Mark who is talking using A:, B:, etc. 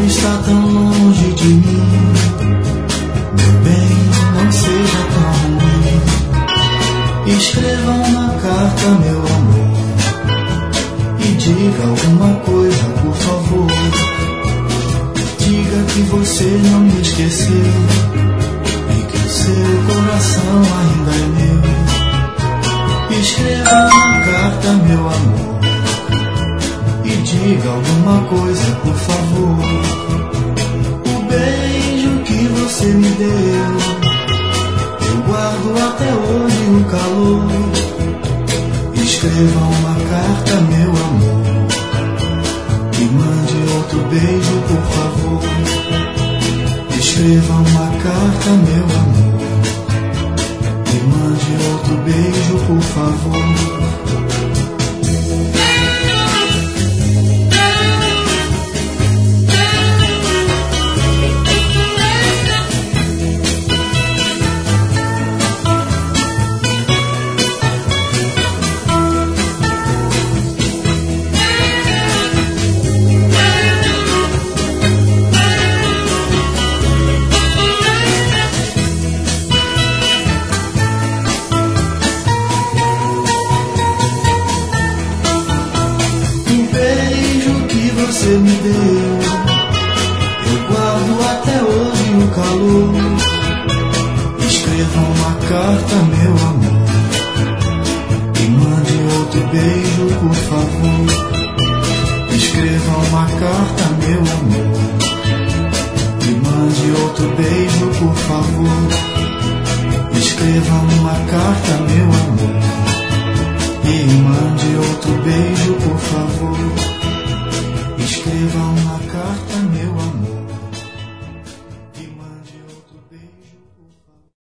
A: está tão longe de mim. Meu bem, não seja tão ruim. Escreva uma carta, meu amor, e diga alguma coisa, por favor. Diga que você não me esqueceu e que o seu coração ainda é meu. Escreva uma carta, meu amor, e diga alguma coisa, por favor. O beijo que você me deu, eu guardo até hoje o calor. Escreva uma carta, meu amor, e mande outro beijo, por favor. Escreva uma carta, meu amor, e mande outro beijo, por favor. Você me deu, eu guardo até hoje o calor. Escreva uma carta, meu amor, e mande outro beijo, por favor. Escreva uma carta, meu amor, e mande outro beijo, por favor. Escreva uma carta, meu amor, e mande outro beijo, por favor. Escreva uma carta.